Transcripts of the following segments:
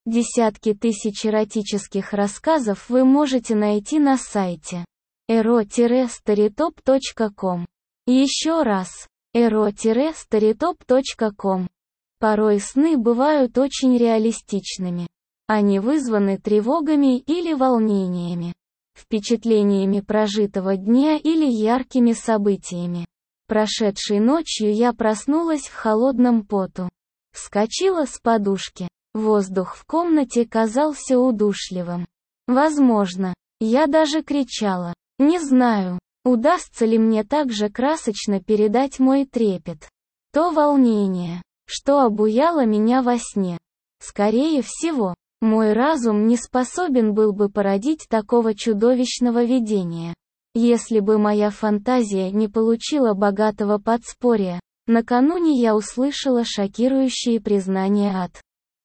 Десятки тысяч эротических рассказов вы можете найти на сайте ero-storytop.com. Еще раз, ero-storytop.com. Порой сны бывают очень реалистичными. Они вызваны тревогами или волнениями, впечатлениями прожитого дня или яркими событиями. Прошедшей ночью я проснулась в холодном поту. Вскочила с подушки. Воздух в комнате казался удушливым. Возможно, я даже кричала. Не знаю, удастся ли мне так же красочно передать мой трепет. То волнение, что обуяло меня во сне. Скорее всего, мой разум не способен был бы породить такого чудовищного видения. Если бы моя фантазия не получила богатого подспорья, накануне я услышала шокирующие признания от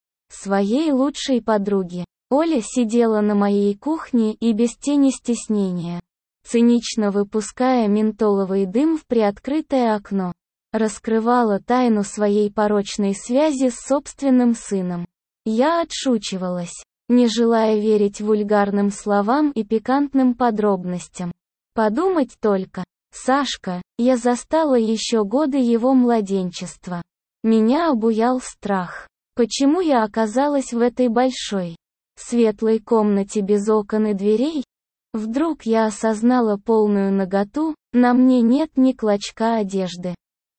своей лучшей подруги. Оля сидела на моей кухне и без тени стеснения, цинично выпуская ментоловый дым в приоткрытое окно, раскрывала тайну своей порочной связи с собственным сыном. Я отшучивалась, не желая верить вульгарным словам и пикантным подробностям. Подумать только, Сашка, я застала еще годы его младенчества. Меня обуял страх. Почему я оказалась в этой большой, светлой комнате без окон и дверей? Вдруг я осознала полную наготу, на мне нет ни клочка одежды.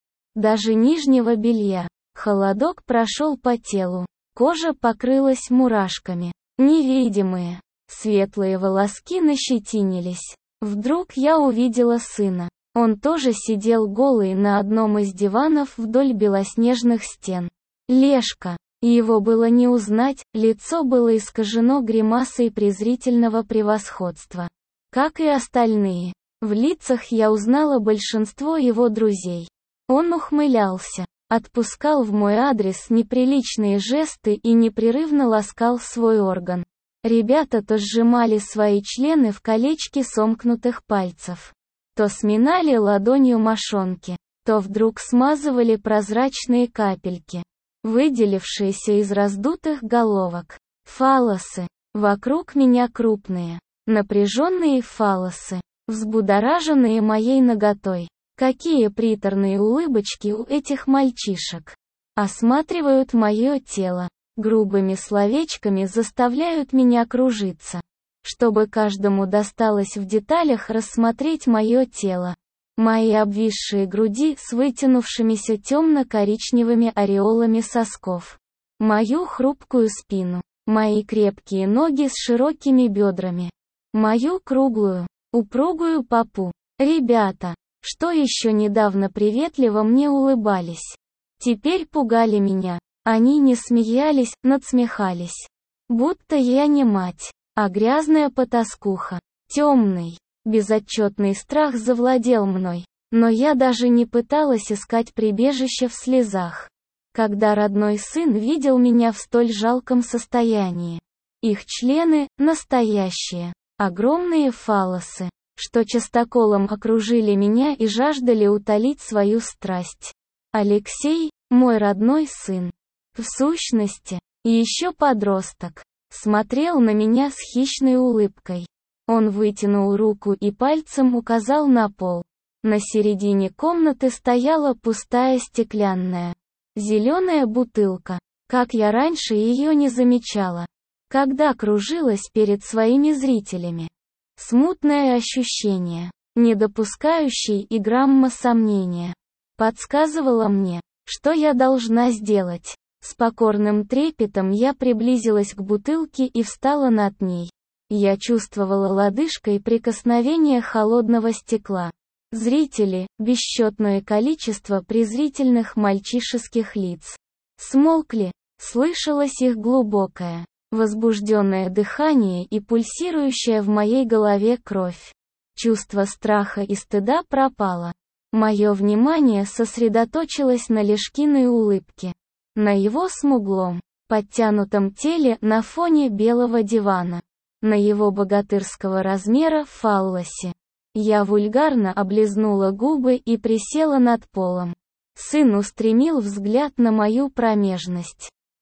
Даже нижнего белья. Холодок прошел по телу. Кожа покрылась мурашками. Невидимые, светлые волоски нащетинились. Вдруг я увидела сына. Он тоже сидел голый на одном из диванов вдоль белоснежных стен. Лешка. Его было не узнать, лицо было искажено гримасой презрительного превосходства. Как и остальные. В лицах я узнала большинство его друзей. Он ухмылялся, отпускал в мой адрес неприличные жесты и непрерывно ласкал свой орган. Ребята то сжимали свои члены в колечки сомкнутых пальцев, то сминали ладонью мошонки, то вдруг смазывали прозрачные капельки, выделившиеся из раздутых головок. Фаллосы. Вокруг меня крупные, напряженные фаллосы, взбудораженные моей наготой. Какие приторные улыбочки у этих мальчишек. Осматривают мое тело. Грубыми словечками заставляют меня кружиться. Чтобы каждому досталось в деталях рассмотреть мое тело. Мои обвисшие груди с вытянувшимися темно-коричневыми ореолами сосков. Мою хрупкую спину. Мои крепкие ноги с широкими бедрами. Мою круглую, упругую попу. Ребята, что еще недавно приветливо мне улыбались, теперь пугали меня. Они не смеялись, надсмехались. Будто я не мать, а грязная потаскуха. Темный, безотчетный страх завладел мной, но я даже не пыталась искать прибежище в слезах. Когда родной сын видел меня в столь жалком состоянии. Их члены – настоящие, огромные фаллосы, что частоколом окружили меня и жаждали утолить свою страсть. Алексей, мой родной сын, в сущности, еще подросток, смотрел на меня с хищной улыбкой. Он вытянул руку и пальцем указал на пол. На середине комнаты стояла пустая стеклянная, зеленая бутылка. Как я раньше ее не замечала, когда кружилась перед своими зрителями. Смутное ощущение, не допускающее и грамма сомнения, подсказывало мне, что я должна сделать. С покорным трепетом я приблизилась к бутылке и встала над ней. Я чувствовала лодыжкой прикосновение холодного стекла. Зрители, бесчетное количество презрительных мальчишеских лиц, смолкли, слышалось их глубокое, возбужденное дыхание и пульсирующая в моей голове кровь. Чувство страха и стыда пропало. Мое внимание сосредоточилось на Лешкиной улыбке. На его смуглом, подтянутом теле на фоне белого дивана. На его богатырского размера фаллосе. Я вульгарно облизнула губы и присела над полом. Сын устремил взгляд на мою промежность.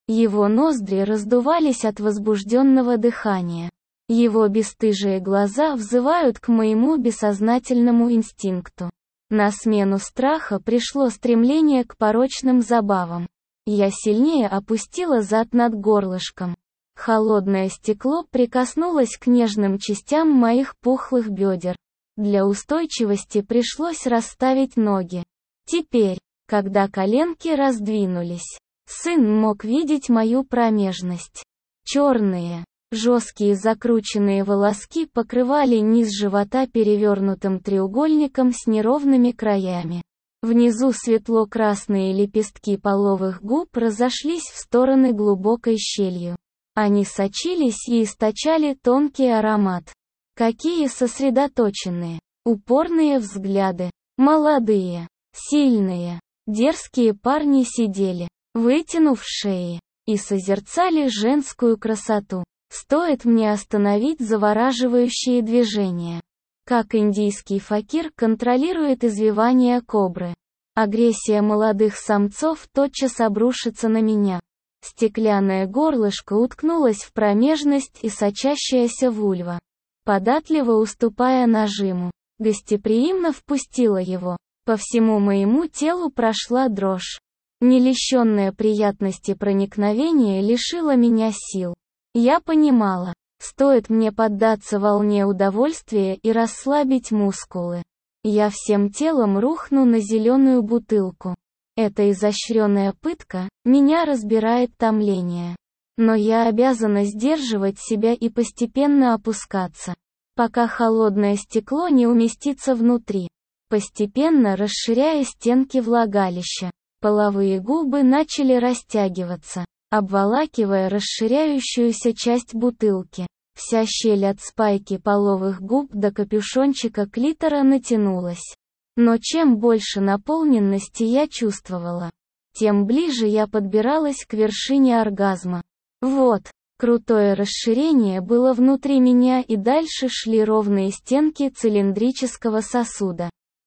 Его ноздри раздувались от возбужденного дыхания. Его бесстыжие глаза взывают к моему бессознательному инстинкту. На смену страха пришло стремление к порочным забавам. Я сильнее опустила зад над горлышком. Холодное стекло прикоснулось к нежным частям моих пухлых бедер. Для устойчивости пришлось расставить ноги. Теперь, когда коленки раздвинулись, сын мог видеть мою промежность. Черные, жесткие закрученные волоски покрывали низ живота перевернутым треугольником с неровными краями. Внизу светло-красные лепестки половых губ разошлись в стороны глубокой щелью. Они сочились и источали тонкий аромат. Какие сосредоточенные, упорные взгляды. Молодые, сильные, дерзкие парни сидели, вытянув шеи, и созерцали женскую красоту. Стоит мне остановить завораживающие движения. Как индийский факир контролирует извивания кобры. Агрессия молодых самцов тотчас обрушится на меня. Стеклянное горлышко уткнулось в промежность и сочащаяся вульва. Податливо уступая нажиму, гостеприимно впустила его. По всему моему телу прошла дрожь. Не лишенное приятности проникновения лишило меня сил. Я понимала, стоит мне поддаться волне удовольствия и расслабить мускулы. Я всем телом рухну на зеленую бутылку. Эта изощренная пытка, меня разбирает томление. Но я обязана сдерживать себя и постепенно опускаться, пока холодное стекло не уместится внутри. Постепенно расширяя стенки влагалища, половые губы начали растягиваться, обволакивая расширяющуюся часть бутылки. Вся щель от спайки половых губ до капюшончика клитора натянулась. Но чем больше наполненности я чувствовала, тем ближе я подбиралась к вершине оргазма. Вот, крутое расширение было внутри меня, и дальше шли ровные стенки цилиндрического сосуда.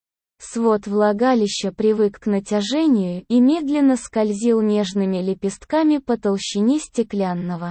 Свод влагалища привык к натяжению и медленно скользил нежными лепестками по толщине стеклянного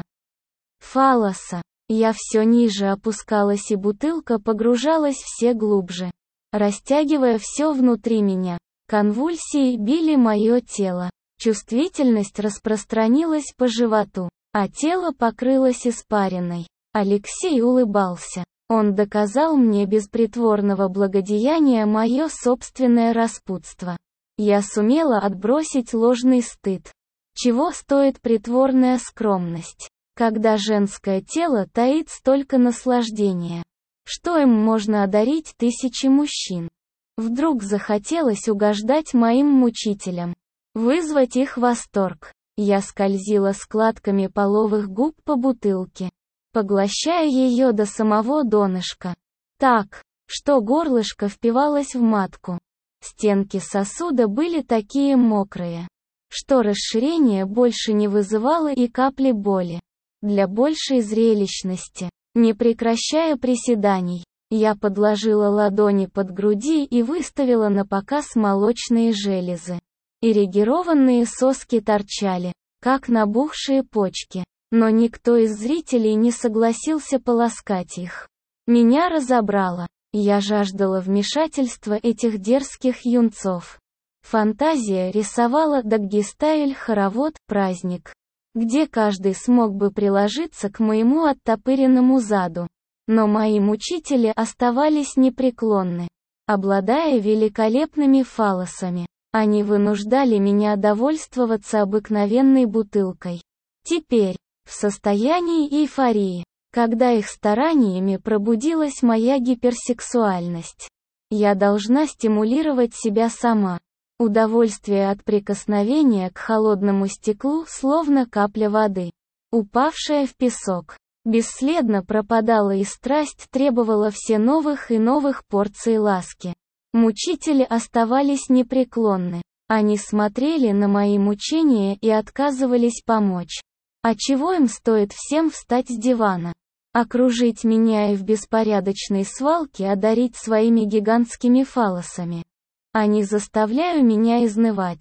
фаллоса. Я все ниже опускалась, и бутылка погружалась все глубже, растягивая все внутри меня. Конвульсии били мое тело. Чувствительность распространилась по животу, а тело покрылось испариной. Алексей улыбался. Он доказал мне без притворного благодеяния мое собственное распутство. Я сумела отбросить ложный стыд. Чего стоит притворная скромность, когда женское тело таит столько наслаждения? Что им можно одарить тысячи мужчин? Вдруг захотелось угождать моим мучителям, вызвать их восторг. Я скользила складками половых губ по бутылке, поглощая ее до самого донышка. Так, что горлышко впивалось в матку. Стенки сосуда были такие мокрые, что расширение больше не вызывало и капли боли. Для большей зрелищности, не прекращая приседаний, я подложила ладони под груди и выставила на показ молочные железы. Эрегированные соски торчали, как набухшие почки, но никто из зрителей не согласился поласкать их. Меня разобрало. Я жаждала вмешательства этих дерзких юнцов. Фантазия рисовала даггистайль-хоровод, праздник, где каждый смог бы приложиться к моему оттопыренному заду. Но мои мучители оставались непреклонны. Обладая великолепными фаллосами, они вынуждали меня довольствоваться обыкновенной бутылкой. Теперь, в состоянии эйфории, когда их стараниями пробудилась моя гиперсексуальность, я должна стимулировать себя сама. Удовольствие от прикосновения к холодному стеклу словно капля воды, упавшая в песок, бесследно пропадала, и страсть требовала все новых и новых порций ласки. Мучители оставались непреклонны. Они смотрели на мои мучения и отказывались помочь. А чего им стоит всем встать с дивана, окружить меня и в беспорядочной свалке одарить своими гигантскими фаллосами? Они заставляют меня изнывать.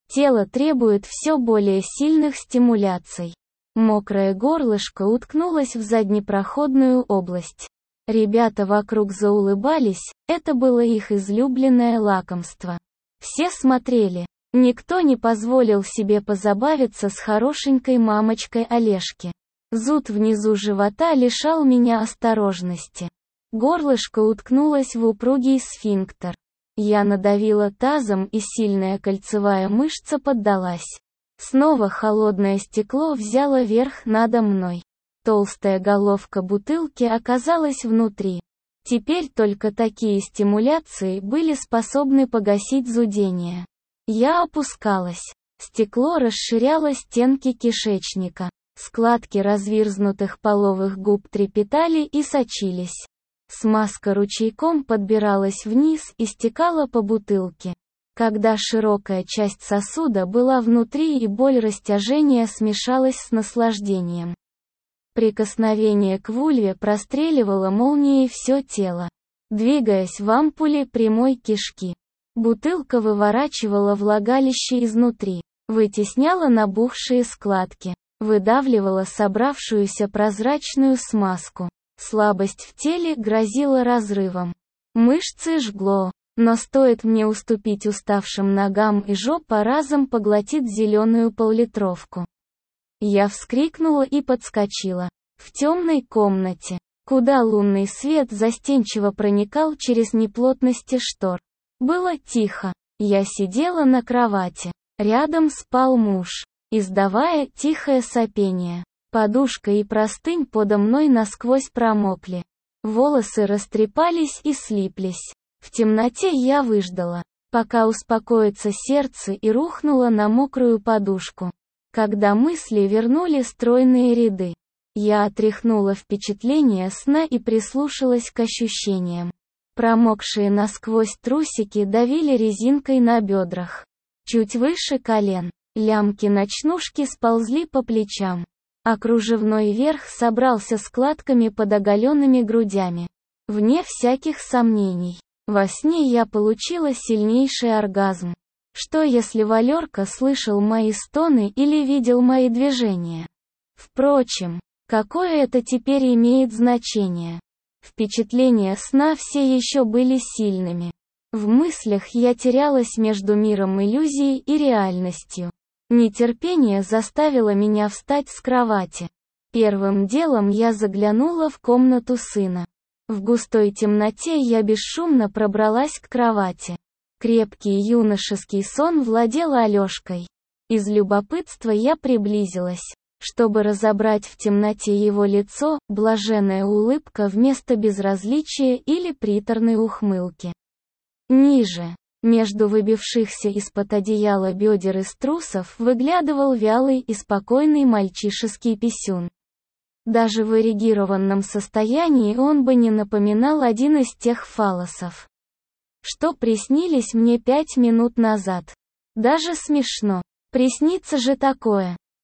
Тело требует все более сильных стимуляций. Мокрое горлышко уткнулось в заднепроходную область. Ребята вокруг заулыбались, это было их излюбленное лакомство. Все смотрели. Никто не позволил себе позабавиться с хорошенькой мамочкой Олежки. Зуд внизу живота лишал меня осторожности. Горлышко уткнулось в упругий сфинктер. Я надавила тазом, и сильная кольцевая мышца поддалась. Снова холодное стекло взяло верх надо мной. Толстая головка бутылки оказалась внутри. Теперь только такие стимуляции были способны погасить зудение. Я опускалась. Стекло расширяло стенки кишечника. Складки разверзнутых половых губ трепетали и сочились. Смазка ручейком подбиралась вниз и стекала по бутылке. Когда широкая часть сосуда была внутри и боль растяжения смешалась с наслаждением. Прикосновение к вульве простреливало молнией все тело, двигаясь в ампуле прямой кишки. Бутылка выворачивала влагалище изнутри, вытесняла набухшие складки, выдавливала собравшуюся прозрачную смазку. Слабость в теле грозила разрывом. Мышцы жгло, но стоит мне уступить уставшим ногам, и жопа разом поглотит зеленую поллитровку. Я вскрикнула и подскочила. В темной комнате, куда лунный свет застенчиво проникал через неплотности штор, было тихо. Я сидела на кровати. Рядом спал муж, издавая тихое сопение. Подушка и простынь подо мной насквозь промокли. Волосы растрепались и слиплись. В темноте я выждала, пока успокоится сердце, и рухнула на мокрую подушку. Когда мысли вернули стройные ряды, я отряхнула впечатление сна и прислушалась к ощущениям. Промокшие насквозь трусики давили резинкой на бедрах. Чуть выше колен, лямки ночнушки сползли по плечам, а кружевной верх собрался складками под оголенными грудями. Вне всяких сомнений, во сне я получила сильнейший оргазм. Что если Валерка слышал мои стоны или видел мои движения? Впрочем, какое это теперь имеет значение? Впечатления сна все еще были сильными. В мыслях я терялась между миром иллюзий и реальностью. Нетерпение заставило меня встать с кровати. Первым делом я заглянула в комнату сына. В густой темноте я бесшумно пробралась к кровати. Крепкий юношеский сон владел Алёшкой. Из любопытства я приблизилась, чтобы разобрать в темноте его лицо, блаженная улыбка вместо безразличия или приторной ухмылки. Ниже, между выбившихся из-под одеяла бедер и струсов, выглядывал вялый и спокойный мальчишеский писюн. Даже в эрегированном состоянии он бы не напоминал один из тех фаллосов, что приснились мне 5 минут назад. Даже смешно. Приснится же такое.